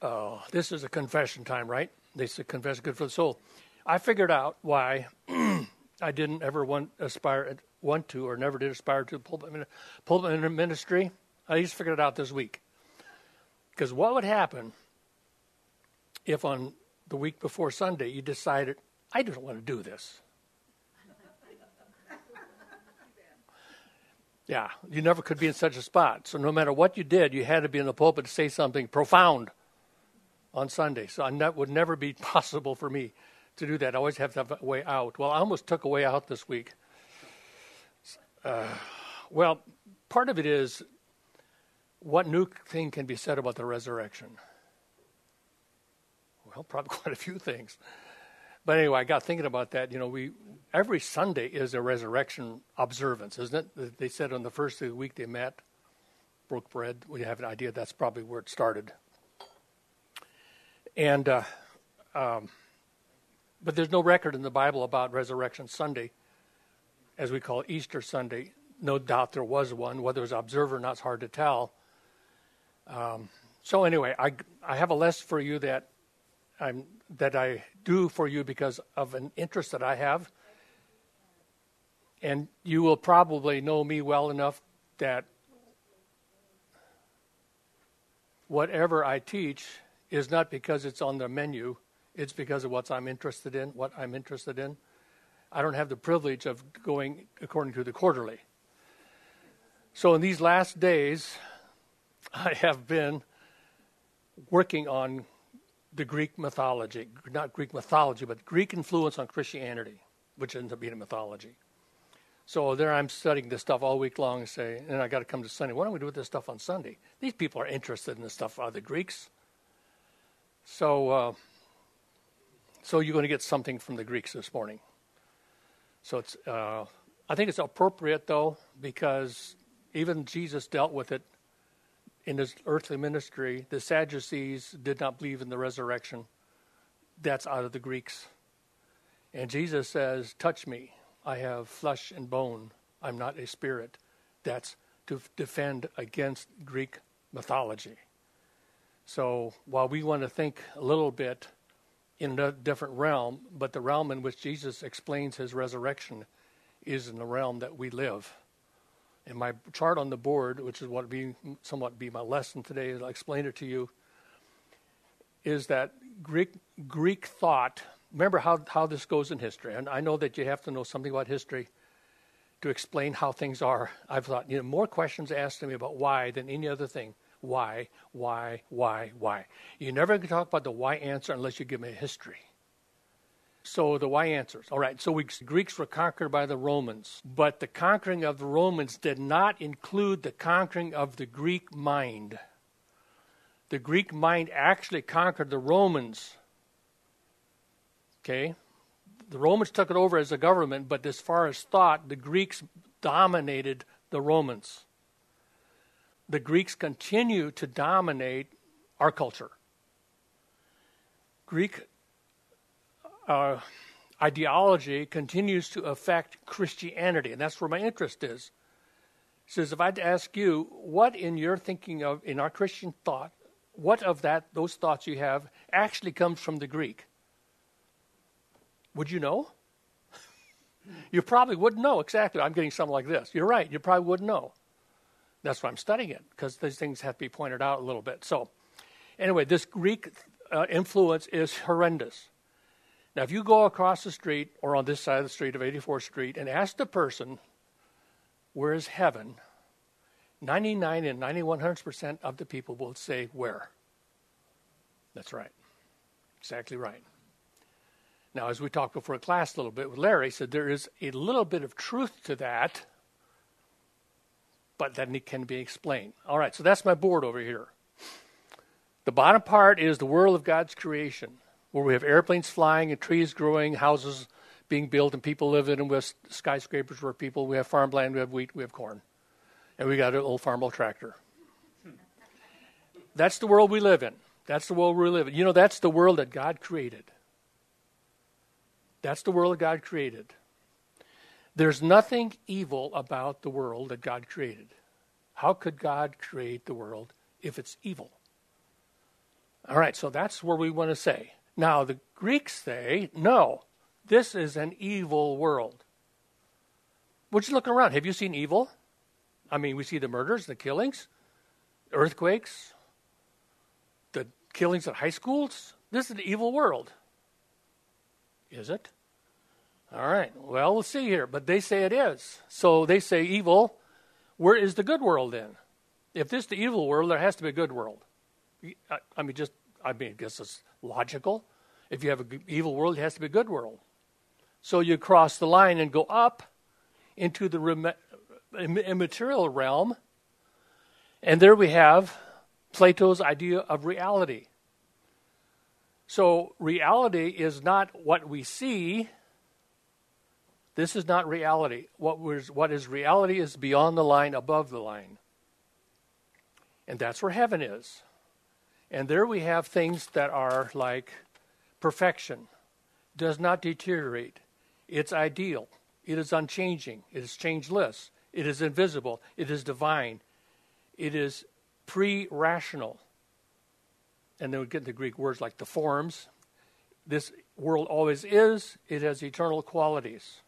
This is a confession time, right? They say confession good for the soul. I figured out why I didn't ever want to or never did aspire to pulpit ministry. I just figured it out this week. Because what would happen if on the week before Sunday you decided, I don't want to do this? Yeah, you never could be in such a spot. So no matter what you did, you had to be in the pulpit to say something profound on Sunday. So that would never be possible for me to do that. I always have to have a way out. Well, I almost took a way out this week. Well, part of it is what new thing can be said about the resurrection? Well, probably quite a few things. But anyway, I got thinking about that. You know, every Sunday is a resurrection observance, isn't it? They said on the first day of the week they met, broke bread. We have an idea that's probably where it started. And but there's no record in the Bible about Resurrection Sunday, as we call it, Easter Sunday. No doubt there was one. Whether it was observed or not, it's hard to tell. So anyway, I have a lesson for you that I do for you because of an interest that I have. And you will probably know me well enough that whatever I teach is not because it's on the menu. It's because of what I'm interested in. I don't have the privilege of going according to the quarterly. So in these last days, I have been working on the Greek mythology, not Greek mythology, but Greek influence on Christianity, which ends up being a mythology. So there I'm studying this stuff all week long and I got to come to Sunday. Why don't we do this stuff on Sunday? These people are interested in this stuff, the Greeks. So you're going to get something from the Greeks this morning. So it's, I think it's appropriate though, because even Jesus dealt with it in his earthly ministry. The Sadducees did not believe in the resurrection. That's out of the Greeks. And Jesus says, touch me. I have flesh and bone. I'm not a spirit. That's to defend against Greek mythology. So while we want to think a little bit in a different realm, but the realm in which Jesus explains his resurrection is in the realm that we live. And my chart on the board, which is what somewhat be my lesson today, I'll explain it to you, is that Greek thought. Remember how this goes in history. And I know that you have to know something about history to explain how things are. I've thought, more questions asked to me about why than any other thing. Why? You never can talk about the why answer unless you give me a history. So the why answers. All right, so Greeks were conquered by the Romans, but the conquering of the Romans did not include the conquering of the Greek mind. The Greek mind actually conquered the Romans. Okay? The Romans took it over as a government, but as far as thought, the Greeks dominated the Romans. The Greeks continue to dominate our culture. Greek ideology continues to affect Christianity, and that's where my interest is. It says, if I'd ask you, what in your thinking of, in our Christian thought, what of those thoughts you have actually comes from the Greek? Would you know? You probably wouldn't know exactly. I'm getting something like this. You're right. You probably wouldn't know. That's why I'm studying it, because these things have to be pointed out a little bit. So anyway, this Greek influence is horrendous. Now, if you go across the street or on this side of the street of 84th Street and ask the person, where is heaven? 99 and 9100% of the people will say, where? That's right. Exactly right. Now, as we talked before class a little bit with Larry, said there is a little bit of truth to that, but that can be explained. All right, so that's my board over here. The bottom part is the world of God's creation, where we have airplanes flying and trees growing, houses being built, and people live in them with skyscrapers where we have farmland, we have wheat, we have corn. And we got an old farm tractor. That's the world we live in. That's the world we live in. That's the world that God created. That's the world that God created. There's nothing evil about the world that God created. How could God create the world if it's evil? All right, so that's where we want to say. Now, the Greeks say, no, this is an evil world. We're just looking around. Have you seen evil? I mean, we see the murders, the killings, earthquakes, the killings at high schools. This is an evil world. Is it? All right, well, we'll see here. But they say it is. So they say evil. Where is the good world then? If this is the evil world, there has to be a good world. I guess it's logical. If you have an evil world, it has to be a good world. So you cross the line and go up into the immaterial realm, and there we have Plato's idea of reality. So reality is not what we see. This is not reality. What is reality is beyond the line, above the line. And that's where heaven is. And there we have things that are like perfection, does not deteriorate. It's ideal. It is unchanging. It is changeless. It is invisible. It is divine. It is pre-rational. And then we get the Greek words like the forms. This world always is. It has eternal qualities.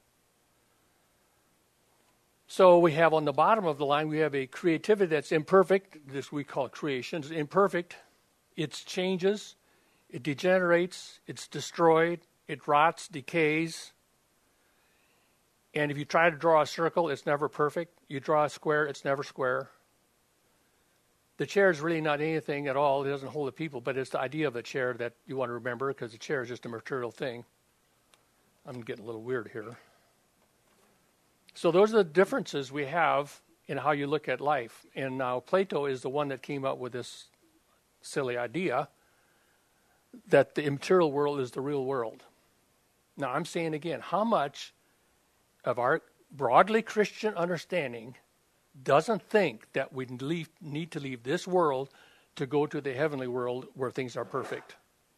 So we have on the bottom of the line, we have a creativity that's imperfect. This we call creation. It's imperfect. It changes. It degenerates. It's destroyed. It rots, decays. And if you try to draw a circle, it's never perfect. You draw a square, it's never square. The chair is really not anything at all. It doesn't hold the people, but it's the idea of the chair that you want to remember, because the chair is just a material thing. I'm getting a little weird here. So those are the differences we have in how you look at life. And now Plato is the one that came up with this silly idea that the immaterial world is the real world. Now I'm saying again, how much of our broadly Christian understanding doesn't think that we need to leave this world to go to the heavenly world where things are perfect?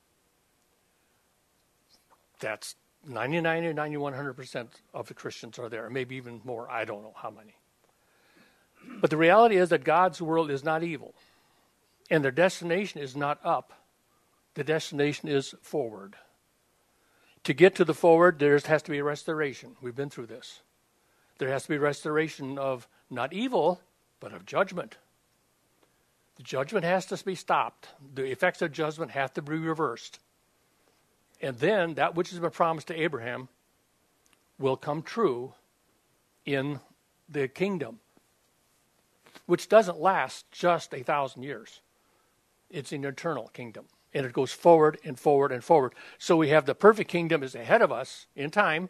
That's 99 or 100% of the Christians are there, maybe even more. I don't know how many. But the reality is that God's world is not evil. And their destination is not up. The destination is forward. To get to the forward, there has to be a restoration. We've been through this. There has to be restoration of not evil, but of judgment. The judgment has to be stopped. The effects of judgment have to be reversed. And then that which has been promised to Abraham will come true in the kingdom, which doesn't last just 1,000 years. It's an eternal kingdom. And it goes forward and forward and forward. So we have the perfect kingdom is ahead of us in time,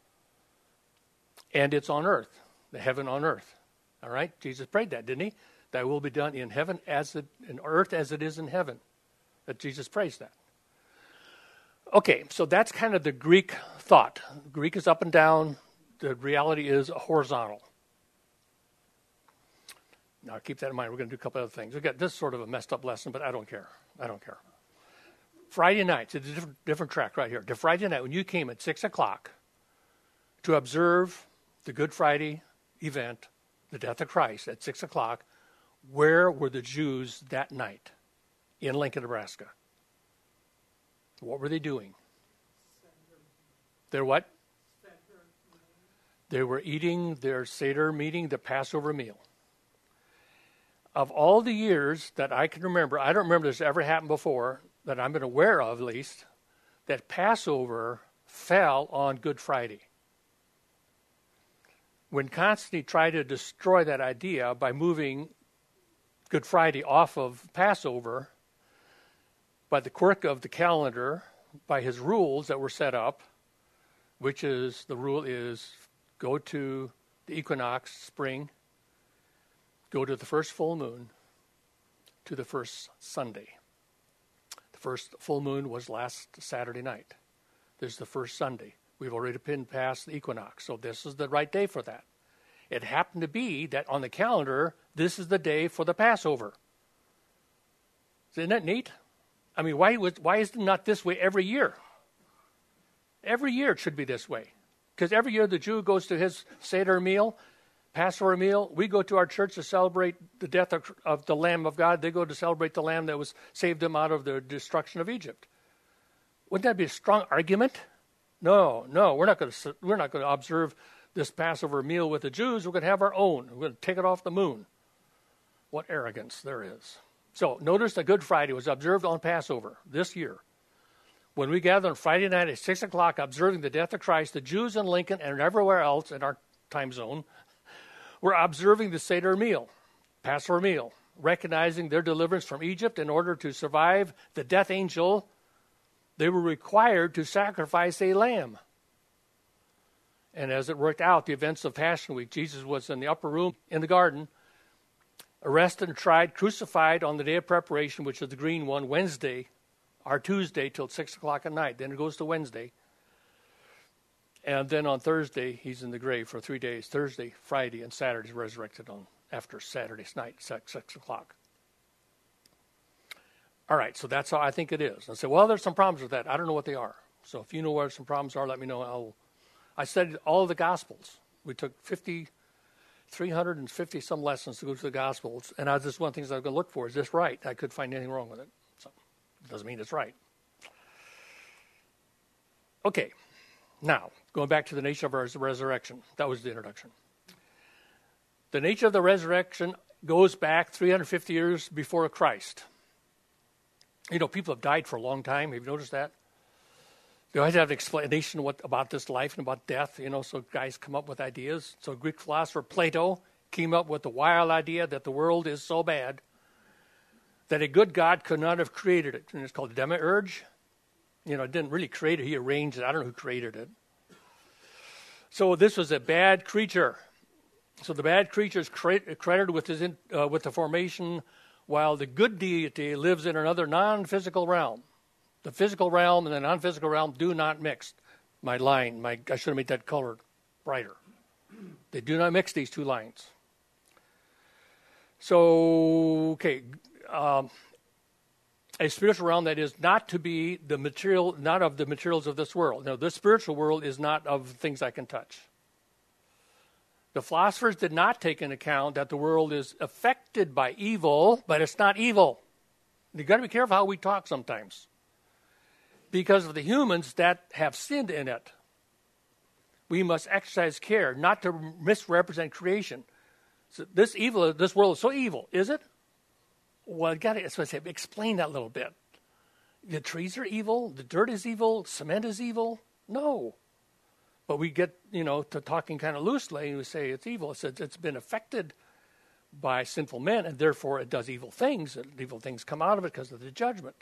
and it's on earth, the heaven on earth. All right? Jesus prayed that, didn't he? Thy will be done in heaven in earth as it is in heaven. That Jesus prays that. Okay, so that's kind of the Greek thought. Greek is up and down. The reality is horizontal. Now keep that in mind. We're going to do a couple other things. We've got this sort of a messed up lesson, but I don't care. Friday night, it's a different track right here. The Friday night, when you came at 6 o'clock to observe the Good Friday event, the death of Christ at 6 o'clock, where were the Jews that night in Lincoln, Nebraska? What were they doing? They're what? They were eating their Seder meeting, the Passover meal. Of all the years that I can remember, I don't remember this ever happened before, that I'm aware of at least, that Passover fell on Good Friday. When Constantine tried to destroy that idea by moving Good Friday off of Passover, by the quirk of the calendar, by his rules that were set up, which is, the rule is go to the equinox, spring, go to the first full moon, to the first Sunday. The first full moon was last Saturday night. This is the first Sunday. We've already been past the equinox, so this is the right day for that. It happened to be that on the calendar, this is the day for the Passover. Isn't that neat? I mean, why is it not this way every year? Every year it should be this way. Because every year the Jew goes to his Seder meal, Passover meal, we go to our church to celebrate the death of the Lamb of God. They go to celebrate the Lamb that was saved them out of the destruction of Egypt. Wouldn't that be a strong argument? No, we're not going to observe this Passover meal with the Jews. We're going to have our own. We're going to take it off the moon. What arrogance there is. So notice that Good Friday was observed on Passover this year. When we gather on Friday night at 6 o'clock observing the death of Christ, the Jews in Lincoln and everywhere else in our time zone were observing the Seder meal, Passover meal, recognizing their deliverance from Egypt. In order to survive the death angel, they were required to sacrifice a lamb. And as it worked out, the events of Passion Week, Jesus was in the upper room in the garden, arrested and tried, crucified on the day of preparation, which is the green one, Wednesday, or Tuesday till 6 o'clock at night. Then it goes to Wednesday. And then on Thursday, he's in the grave for 3 days. Thursday, Friday, and Saturday, resurrected on after Saturday's night, 6 o'clock. All right, so that's how I think it is. I say, well, there's some problems with that. I don't know what they are. So if you know where some problems are, let me know. I studied all of the Gospels. We took 350 some lessons to go through the Gospels, and this one of the things I was going to look for. Is this right? I couldn't find anything wrong with it. So it doesn't mean it's right. Okay. Now, going back to the nature of our resurrection. That was the introduction. The nature of the resurrection goes back 350 years before Christ. You know, people have died for a long time. Have you noticed that? They always have an explanation about this life and about death, so guys come up with ideas. So Greek philosopher Plato came up with the wild idea that the world is so bad that a good God could not have created it. And it's called demiurge. It didn't really create it. He arranged it. I don't know who created it. So this was a bad creature. So the bad creature is credited with the formation, while the good deity lives in another non-physical realm. The physical realm and the non-physical realm do not mix. I should have made that color brighter. They do not mix, these two lines. So, okay. A spiritual realm that is not to be not of the materials of this world. No, this spiritual world is not of things I can touch. The philosophers did not take into account that the world is affected by evil, but it's not evil. You've got to be careful how we talk sometimes, because of the humans that have sinned in it. We must exercise care not to misrepresent creation. So this world is so evil, is it? Well, explain that a little bit. The trees are evil, the dirt is evil, cement is evil. No. But we get, to talking kind of loosely, and we say it's evil. It's been affected by sinful men, and therefore it does evil things, and evil things come out of it because of the judgment.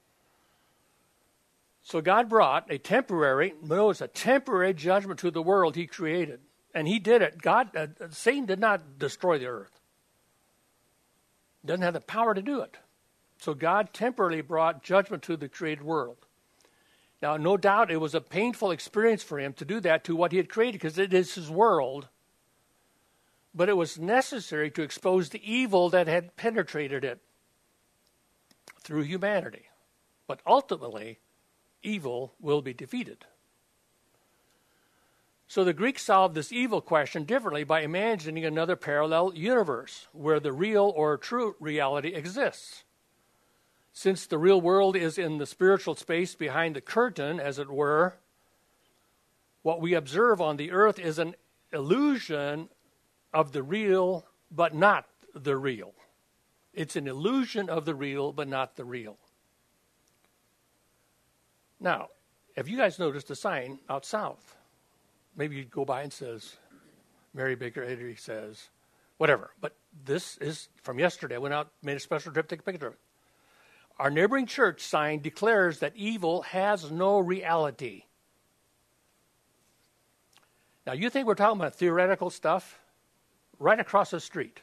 So God brought a temporary judgment to the world he created. And he did it. Satan did not destroy the earth. Doesn't have the power to do it. So God temporarily brought judgment to the created world. Now, no doubt it was a painful experience for him to do that to what he had created, because it is his world. But it was necessary to expose the evil that had penetrated it through humanity. But ultimately, evil will be defeated. So the Greeks solved this evil question differently by imagining another parallel universe where the real or true reality exists. Since the real world is in the spiritual space behind the curtain, as it were, what we observe on the earth is an illusion of the real, but not the real. It's an illusion of the real, but not the real. Now, have you guys noticed the sign out south? Maybe you go by and says, Mary Baker Eddy says, whatever. But this is from yesterday. I went out, made a special trip, take a picture of it. Our neighboring church sign declares that evil has no reality. Now, you think we're talking about theoretical stuff? Right across the street.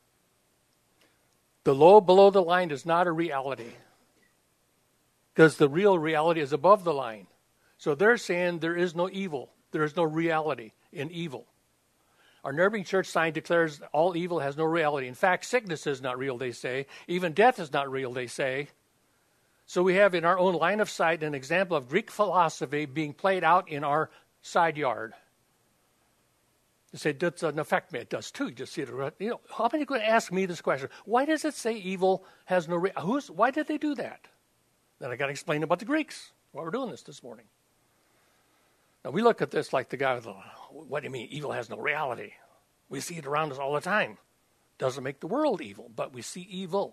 The low below the line is not a reality, because the real reality is above the line. So they're saying there is no evil. There is no reality in evil. Our neighboring church sign declares all evil has no reality. In fact, sickness is not real, they say. Even death is not real, they say. So we have in our own line of sight an example of Greek philosophy being played out in our side yard. You say, it doesn't affect me. It does too. You just see it. How many are going to ask me this question? Why does it say evil has no why did they do that? Then I got to explain about the Greeks. Why we're doing this morning. Now, we look at this like the guy with what do you mean evil has no reality? We see it around us all the time. Doesn't make the world evil, but we see evil.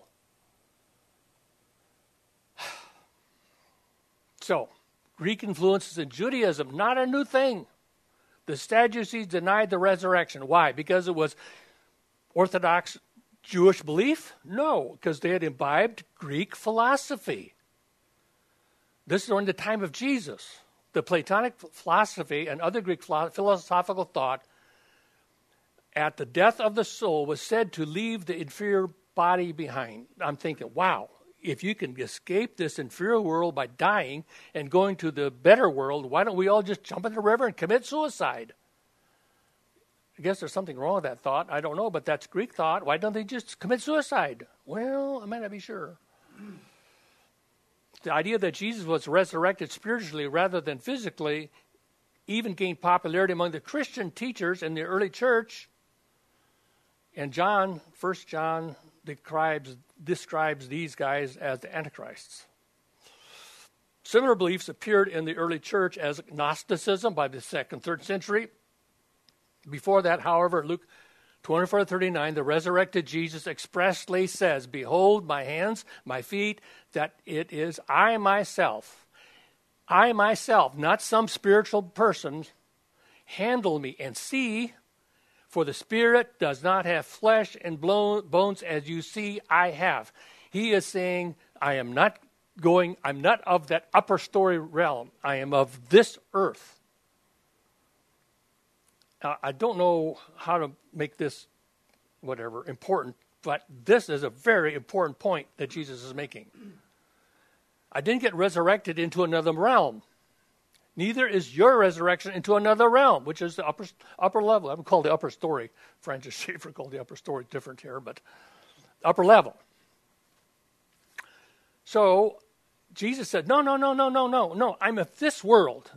So, Greek influences in Judaism, not a new thing. The Sadducees denied the resurrection. Why? Because it was Orthodox Jewish belief? No, because they had imbibed Greek philosophy. This is during the time of Jesus. The Platonic philosophy and other Greek philosophical thought at the death of the soul was said to leave the inferior body behind. I'm thinking, wow, if you can escape this inferior world by dying and going to the better world, why don't we all just jump in the river and commit suicide? I guess there's something wrong with that thought. I don't know, but that's Greek thought. Why don't they just commit suicide? Well, I might not be sure. The idea that Jesus was resurrected spiritually rather than physically even gained popularity among the Christian teachers in the early church. And John, 1 John, describes these guys as the Antichrists. Similar beliefs appeared in the early church as Gnosticism by the 2nd, 3rd century. Before that, however, Luke 24:39, the resurrected Jesus expressly says, "Behold my hands, my feet, that it is I myself, not some spiritual person, handle me and see, for the spirit does not have flesh and bones as you see I have." He is saying, I'm not of that upper story realm. I am of this earth. I don't know how to make this, important, but this is a very important point that Jesus is making. I didn't get resurrected into another realm. Neither is your resurrection into another realm, which is the upper level. I would call the upper story. Francis Schaeffer called the upper story different here, but upper level. So Jesus said, no. I'm of this world.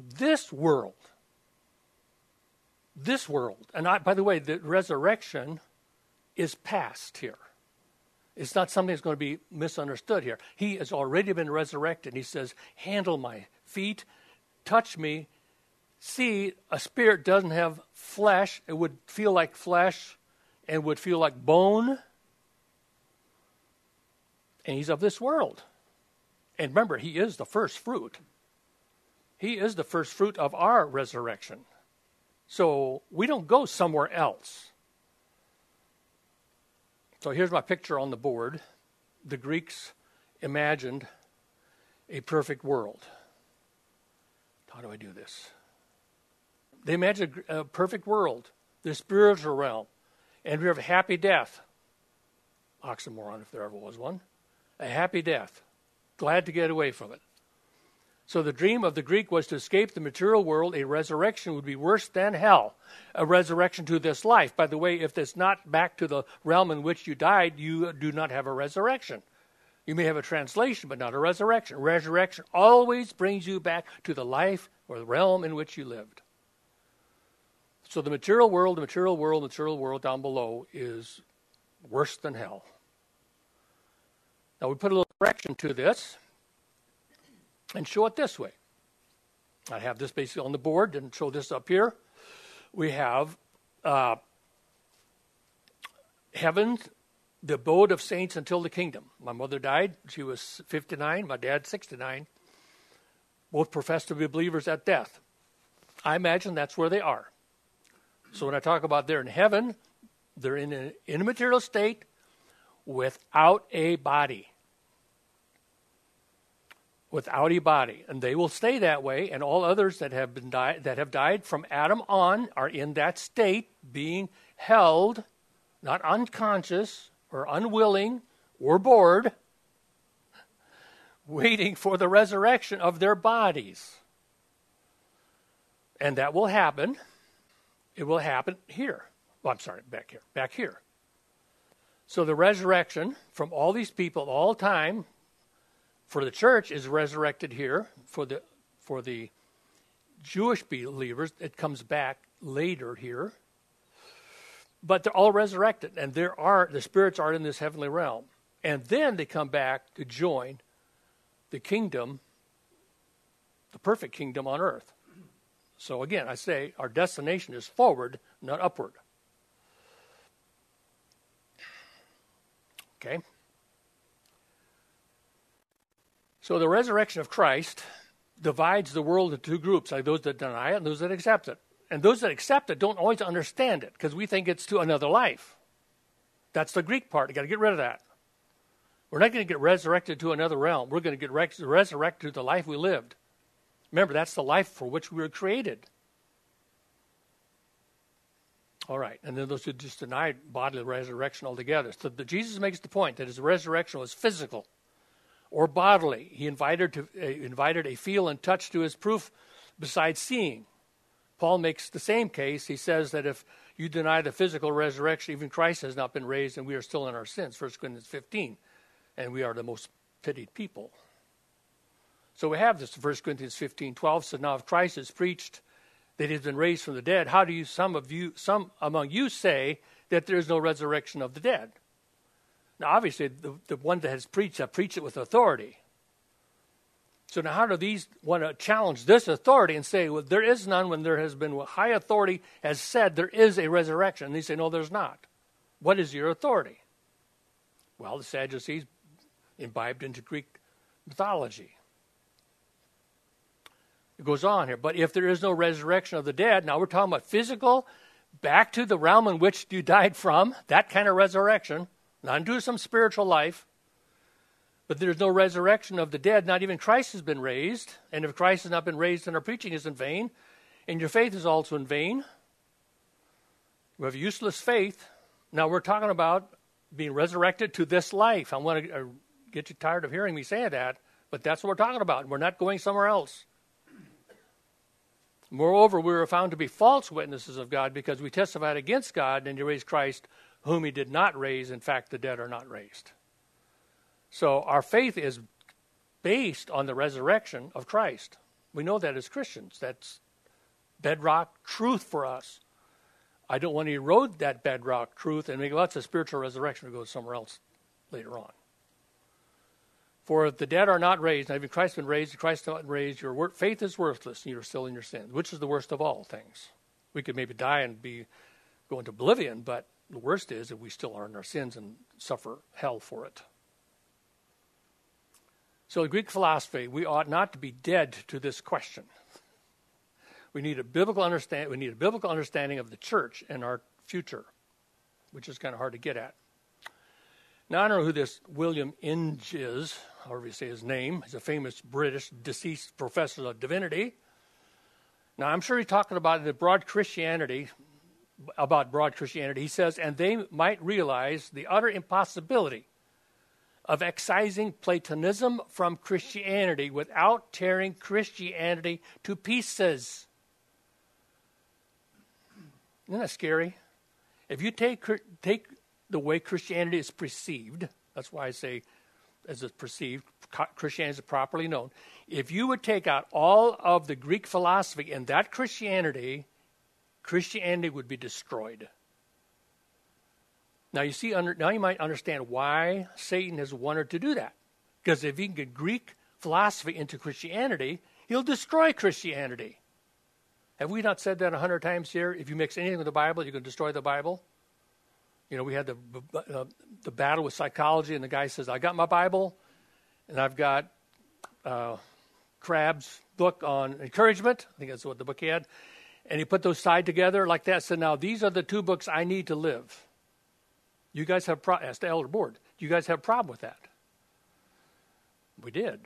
And by the way, the resurrection is past here. It's not something that's going to be misunderstood here. He has already been resurrected. He says, handle my feet, touch me. See, a spirit doesn't have flesh. It would feel like flesh and would feel like bone. And he's of this world. And remember, he is the first fruit. He is the first fruit of our resurrection. So we don't go somewhere else. So here's my picture on the board. The Greeks imagined a perfect world. How do I do this? They imagined a perfect world, the spiritual realm, and we have a happy death. Oxymoron, if there ever was one. A happy death. Glad to get away from it. So the dream of the Greek was to escape the material world. A resurrection would be worse than hell. A resurrection to this life. By the way, if it's not back to the realm in which you died, you do not have a resurrection. You may have a translation, but not a resurrection. Resurrection always brings you back to the life or the realm in which you lived. So the material world down below is worse than hell. Now we put a little correction to this and show it this way. I have this basically on the board, didn't show this up here. We have heaven, the abode of saints until the kingdom. My mother died. She was 59. My dad, 69. Both professed to be believers at death. I imagine that's where they are. So when I talk about they're in heaven, they're in an immaterial state without a body. Without a body, and they will stay that way. And all others that have died from Adam on are in that state, being held, not unconscious or unwilling or bored, waiting for the resurrection of their bodies. And that will happen. It will happen here. Well, I'm sorry, back here. So the resurrection from all these people, all time. For the church is resurrected here. For the Jewish believers, it comes back later here. But they're all resurrected, and the spirits are in this heavenly realm. And then they come back to join the kingdom, the perfect kingdom on earth. So again, I say our destination is forward, not upward. Okay? So the resurrection of Christ divides the world into two groups, like those that deny it and those that accept it. And those that accept it don't always understand it because we think it's to another life. That's the Greek part. You got to get rid of that. We're not going to get resurrected to another realm. We're going to get resurrected to the life we lived. Remember, that's the life for which we were created. All right, and then those who just deny bodily resurrection altogether. So Jesus makes the point that his resurrection was physical or bodily. He invited a feel and touch to his proof besides seeing. Paul makes the same case. He says that if you deny the physical resurrection, even Christ has not been raised and we are still in our sins, 1 Corinthians 15, and we are the most pitied people. So we have this in 1 Corinthians 15:12. So now if Christ is preached that he has been raised from the dead, how do some among you say that there is no resurrection of the dead? Now obviously the one that has preached it with authority. So now how do these want to challenge this authority and say, well, there is none when there has been high authority has said there is a resurrection? And they say, no, there's not. What is your authority? Well, the Sadducees imbibed into Greek mythology. It goes on here. But if there is no resurrection of the dead, now we're talking about physical, back to the realm in which you died from, that kind of resurrection, not into some spiritual life. But there's no resurrection of the dead. Not even Christ has been raised. And if Christ has not been raised, then our preaching is in vain. And your faith is also in vain. We have useless faith. Now we're talking about being resurrected to this life. I want to get you tired of hearing me say that, but that's what we're talking about. We're not going somewhere else. Moreover, we were found to be false witnesses of God because we testified against God and he raised Christ, whom he did not raise. In fact, the dead are not raised. So our faith is based on the resurrection of Christ. We know that as Christians. That's bedrock truth for us. I don't want to erode that bedrock truth and make lots of spiritual resurrection to go somewhere else later on. For if the dead are not raised, not even Christ has been raised, Christ not raised, your faith is worthless and you're still in your sins, which is the worst of all things. We could maybe die and go into oblivion, but the worst is if we still are in our sins and suffer hell for it. So the Greek philosophy, we ought not to be dead to this question. We need a biblical understanding of the church and our future, which is kind of hard to get at. Now, I don't know who this William Inge is, however you say his name. He's a famous British deceased professor of divinity. Now, I'm sure he's talking about broad Christianity. He says, and they might realize the utter impossibility of excising Platonism from Christianity without tearing Christianity to pieces. Isn't that scary? If you take the way Christianity is perceived, that's why I say as it's perceived, Christianity is properly known. If you would take out all of the Greek philosophy in that Christianity would be destroyed. Now you see, now you might understand why Satan has wanted to do that. Because if he can get Greek philosophy into Christianity, he'll destroy Christianity. Have we not said that 100 times here? If you mix anything with the Bible, you can destroy the Bible. You know, we had the battle with psychology, and the guy says, I got my Bible, and I've got Crabb's book on encouragement. I think that's what the book he had. And he put those side together like that, said, now these are the two books I need to live. You guys have asked the elder board, do you guys have a problem with that? We did.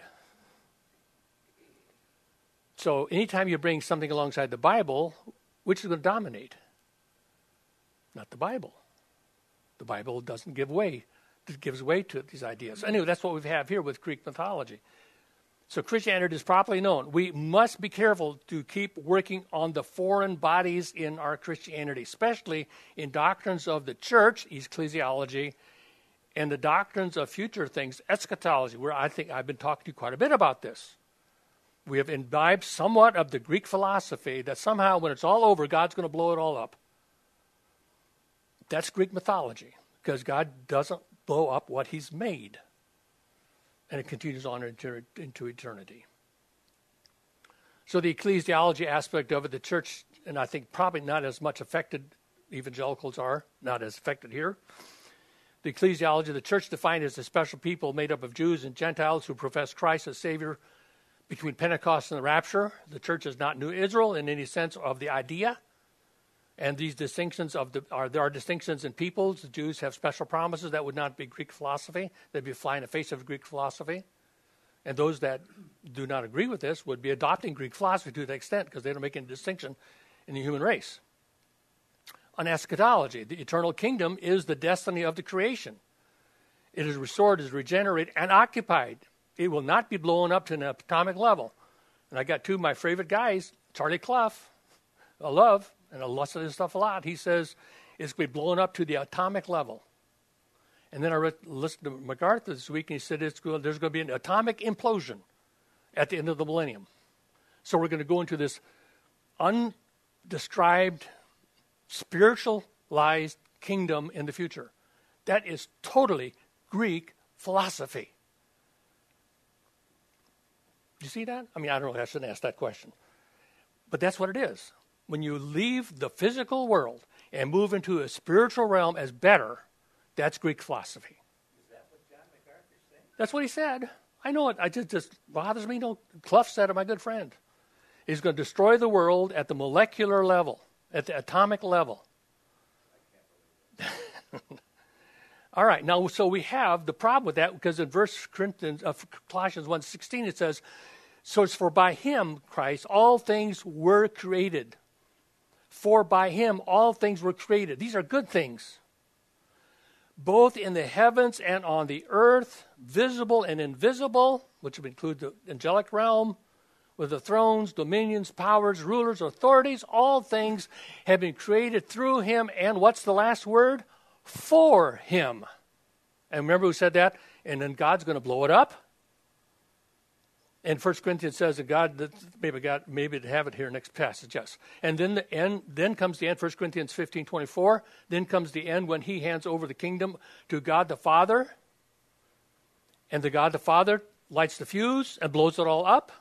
So anytime you bring something alongside the Bible, which is going to dominate? Not the Bible. The Bible doesn't give way. It gives way to these ideas. Anyway, that's what we have here with Greek mythology. So Christianity is properly known. We must be careful to keep working on the foreign bodies in our Christianity, especially in doctrines of the church, ecclesiology, and the doctrines of future things, eschatology, where I think I've been talking to you quite a bit about this. We have imbibed somewhat of the Greek philosophy that somehow when it's all over, God's going to blow it all up. That's Greek mythology, because God doesn't blow up what he's made. And it continues on into eternity. So the ecclesiology aspect of it, the church, and I think probably not as much affected, evangelicals are, not as affected here. The ecclesiology, the church defined as a special people made up of Jews and Gentiles who profess Christ as Savior between Pentecost and the rapture. The church is not New Israel in any sense of the idea. And these distinctions there are distinctions in peoples. The Jews have special promises that would not be Greek philosophy. They'd be flying in the face of Greek philosophy. And those that do not agree with this would be adopting Greek philosophy to that extent because they don't make any distinction in the human race. On eschatology, the eternal kingdom is the destiny of the creation. It is restored, is regenerated, and occupied. It will not be blown up to an atomic level. And I got two of my favorite guys, Charlie Clough, I love, and I listen to this stuff a lot. He says it's going to be blown up to the atomic level. And then I listened to MacArthur this week, and he said there's going to be an atomic implosion at the end of the millennium. So we're going to go into this undescribed, spiritualized kingdom in the future. That is totally Greek philosophy. Do you see that? I mean, I don't know, I shouldn't ask that question. But that's what it is. When you leave the physical world and move into a spiritual realm as better, that's Greek philosophy. Is that what John MacArthur said? That's what he said. I know it. It just bothers me. No, Clough said it, my good friend. He's going to destroy the world at the molecular level, at the atomic level. I can't believe it. All right. Now, so we have the problem with that because in Colossians 1:16 it says, "So it's for by him, Christ, all things were created. For by him all things were created." These are good things. Both in the heavens and on the earth, visible and invisible, which would include the angelic realm, with the thrones, dominions, powers, rulers, authorities, all things have been created through him. And what's the last word? For him. And remember who said that? And then God's going to blow it up. And 1 Corinthians says that God, maybe to have it here next passage, yes. And then the end, then comes the end, 1 Corinthians 15:24. Then comes the end when he hands over the kingdom to God the Father. And the God the Father lights the fuse and blows it all up.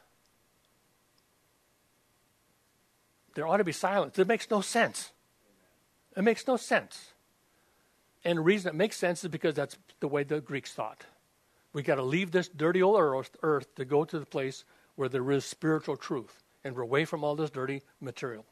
There ought to be silence. It makes no sense. It makes no sense. And the reason it makes sense is because that's the way the Greeks thought. We got to leave this dirty old earth to go to the place where there is spiritual truth. And we're away from all this dirty material.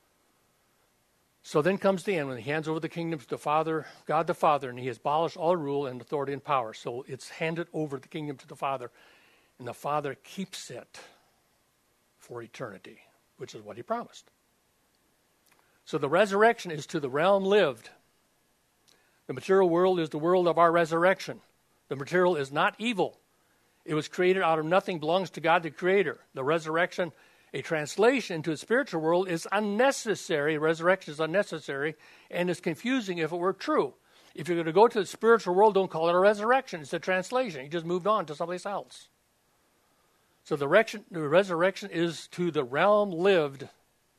So then comes the end when he hands over the kingdom to the Father, God the Father, and he has abolished all rule and authority and power. So it's handed over the kingdom to the Father. And the Father keeps it for eternity, which is what he promised. So the resurrection is to the realm lived. The material world is the world of our resurrection. The material is not evil. It was created out of nothing, belongs to God the Creator. The resurrection, a translation into the spiritual world, is unnecessary. Resurrection is unnecessary and is confusing if it were true. If you're going to go to the spiritual world, don't call it a resurrection. It's a translation. You just moved on to someplace else. So the resurrection is to the realm lived.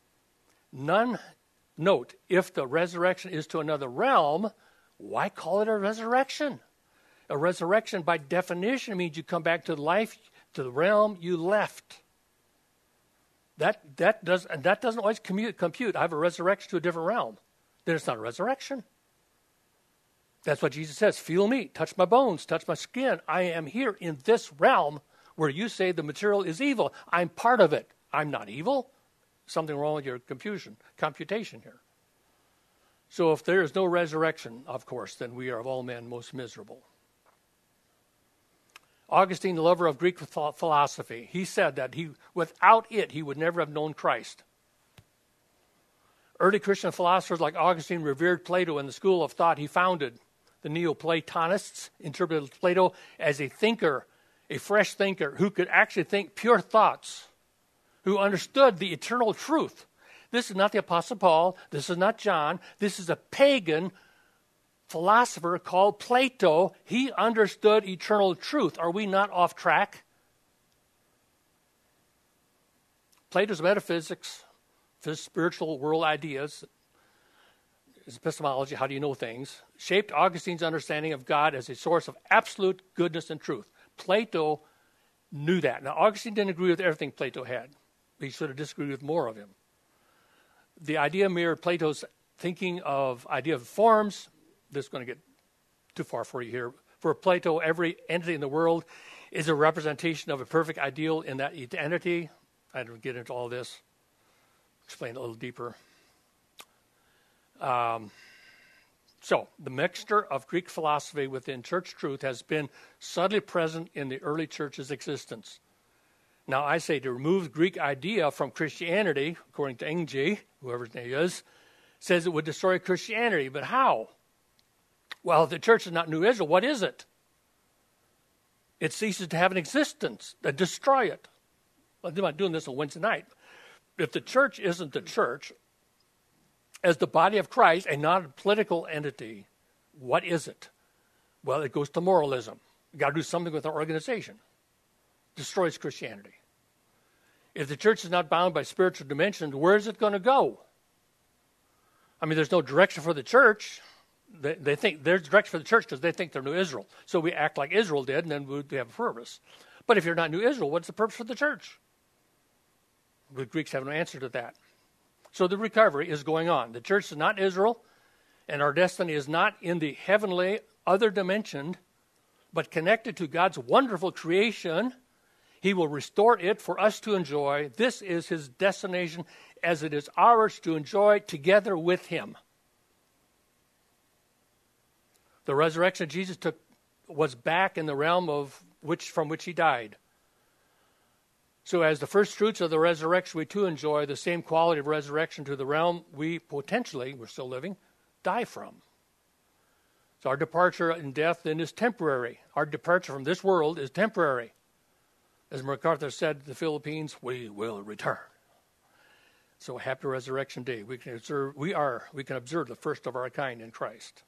Note, if the resurrection is to another realm, why call it a resurrection? A resurrection, by definition, means you come back to life, to the realm you left. That doesn't always compute. I have a resurrection to a different realm. Then it's not a resurrection. That's what Jesus says. Feel me, touch my bones, touch my skin. I am here in this realm where you say the material is evil. I'm part of it. I'm not evil. Something wrong with your computation here. So if there is no resurrection, of course, then we are of all men most miserable. Augustine, the lover of Greek philosophy, he said that without it, he would never have known Christ. Early Christian philosophers like Augustine revered Plato and the school of thought he founded. The Neoplatonists interpreted Plato as a thinker, a fresh thinker, who could actually think pure thoughts, who understood the eternal truth. This is not the Apostle Paul. This is not John. This is a pagan philosopher called Plato. He understood eternal truth. Are we not off track? Plato's metaphysics, his spiritual world ideas, his epistemology, how do you know things, shaped Augustine's understanding of God as a source of absolute goodness and truth. Plato knew that. Now, Augustine didn't agree with everything Plato had. He should have disagreed with more of him. The idea mirrored Plato's thinking of idea of forms. This is going to get too far for you here. For Plato, every entity in the world is a representation of a perfect ideal in that entity. I don't get into all this. Explain it a little deeper. So, the mixture of Greek philosophy within church truth has been subtly present in the early church's existence. Now, I say to remove the Greek idea from Christianity, according to Ng, whoever his name is, says it would destroy Christianity. But how? Well, if the church is not New Israel, what is it? It ceases to have an existence. Destroy it. I'm not doing this on Wednesday night. If the church isn't the church, as the body of Christ, and not a political entity, what is it? Well, it goes to moralism. We've got to do something with our organization. Destroys Christianity. If the church is not bound by spiritual dimensions, where is it going to go? I mean, there's no direction for the church. They think there's direction for the church because they think they're New Israel. So we act like Israel did, and then we have a purpose. But if you're not New Israel, what's the purpose for the church? The Greeks have no answer to that. So the recovery is going on. The church is not Israel, and our destiny is not in the heavenly other dimension, but connected to God's wonderful creation. He will restore it for us to enjoy. This is his destination, as it is ours to enjoy together with him. The resurrection of Jesus was back in the realm from which he died. So as the first fruits of the resurrection, we too enjoy the same quality of resurrection to the realm we're still living, die from. So our departure in death then is temporary. Our departure from this world is temporary. As MacArthur said to the Philippines, we will return. So happy Resurrection Day. We can observe the first of our kind in Christ.